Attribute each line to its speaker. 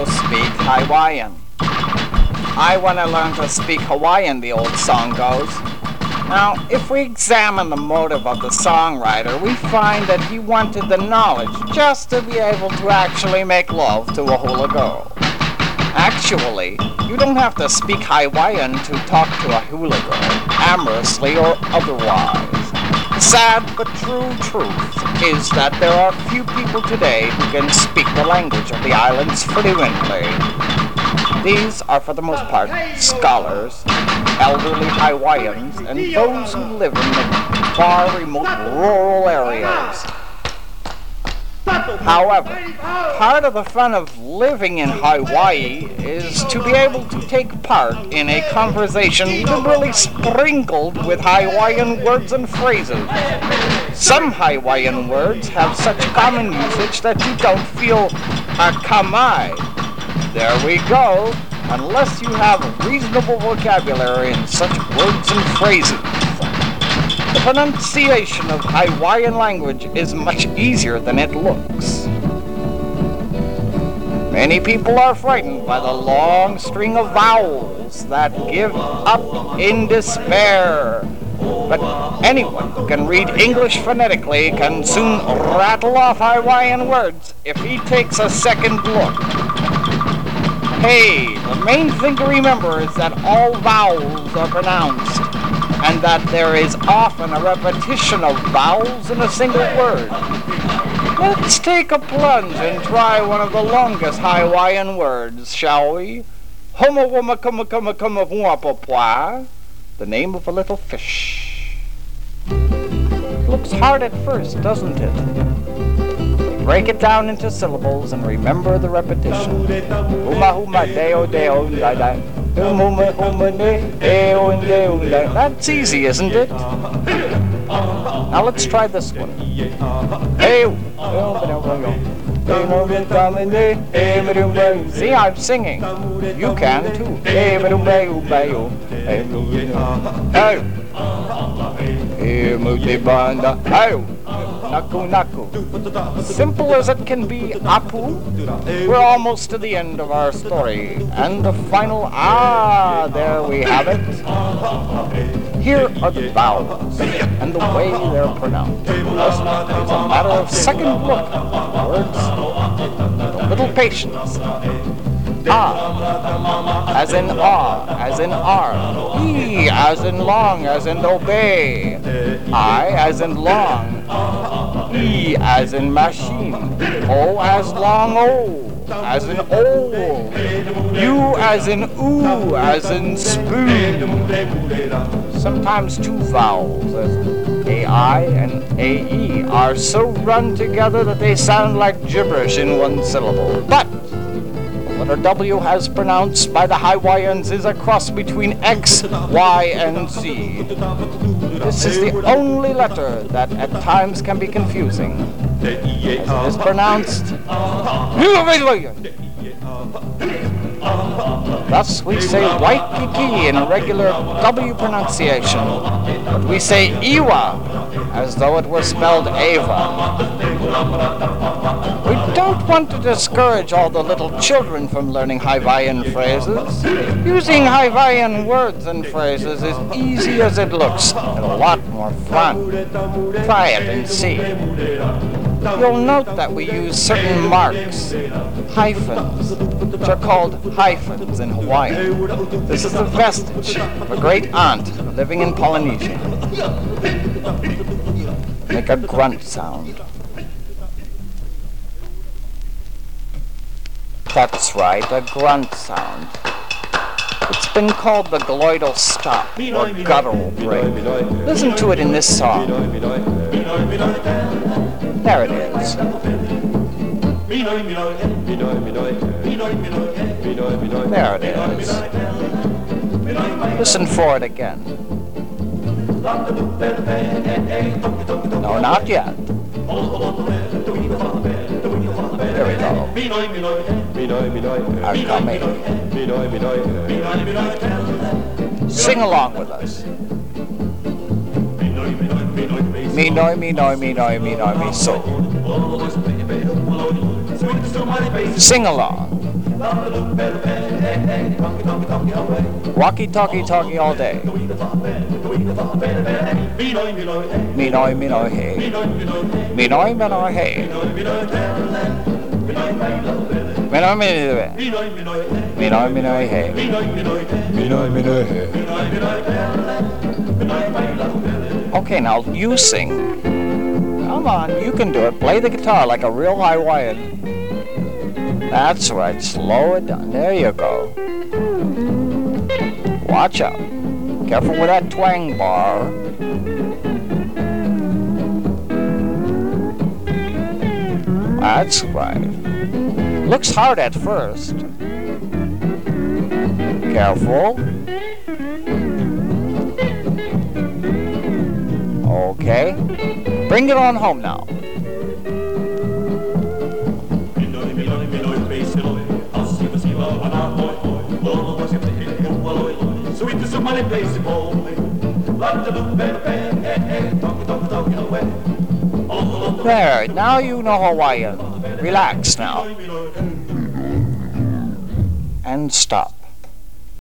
Speaker 1: to speak Hawaiian. I want to learn to speak Hawaiian, the old song goes. Now, if we examine the motive of the songwriter, we find that he wanted the knowledge just to be able to actually make love to a hula girl. Actually, you don't have to speak Hawaiian to talk to a hula girl, amorously or otherwise. The sad but true truth is that there are few people today who can speak the language of the islands fluently. These are for the most part scholars, elderly Hawaiians, and those who live in the far remote rural areas. However, part of the fun of living in Hawaii is to be able to take part in a conversation liberally sprinkled with Hawaiian words and phrases. Some Hawaiian words have such common usage that you don't feel akamai. There we go, unless you have a reasonable vocabulary in such words and phrases. The pronunciation of Hawaiian language is much easier than it looks. Many people are frightened by the long string of vowels that give up in despair. But anyone who can read English phonetically can soon rattle off Hawaiian words if he takes a second look. Hey, the main thing to remember is that all vowels are pronounced, and that there is often a repetition of vowels in a single word. Let's take a plunge and try one of the longest Hawaiian words, shall we? Homa woma kuma kuma kuma wapapwa, the name of a little fish. Looks hard at first, doesn't it? Break it down into syllables and remember the repetition. Huma huma deo deo da da. That's easy, isn't it? Now let's try this one. See, I'm singing. You can too. Naku naku. Simple as it can be, Apu. We're almost to the end of our story. And the final there we have it. Here are the vowels and the way they're pronounced. It's a matter of second look. Words, a little patience. As in as in R. E as in long, as in obey. I as in long. E as in machine. O as long O, as in old. U as in oo, as in spoon. Sometimes two vowels, as AI and AE, are so run together that they sound like gibberish in one syllable. But the letter W, as pronounced by the Hawaiians, is a cross between X, Y, and Z. This is the only letter that at times can be confusing, as it is pronounced. Thus we say Waikiki in a regular W pronunciation, but we say Iwa as though it were spelled Ava. We don't want to discourage all the little children from learning Hawaiian phrases. Using Hawaiian words and phrases is easy as it looks, and a lot more fun. Try it and see. You'll note that we use certain marks, hyphens, which are called hyphens in Hawaiian. This is the vestige of a great aunt living in Polynesia. Make a grunt sound. That's right, a grunt sound. It's been called the gloidal stop, or guttural break. Listen to it in this song. There it is. There it is. Listen for it again. No, not yet. Here we go. Are coming. Sing along with us. Me noi, me noi, me noi, me noi, me so. Sing along. Walkie talkie talkie all day. Minoi minoi hey. Minoi minoi hey. Minoi minoi hey. Minoi minoi hey. Minoi minoi hey. Okay, now you sing. Come on, you can do it. Play the guitar like a real Hawaiian. That's right, slow it down. There you go. Watch out. Careful with that twang bar. That's right. Looks hard at first. Careful. Okay. Bring it on home now. There, now you know Hawaiian. Relax now. And stop.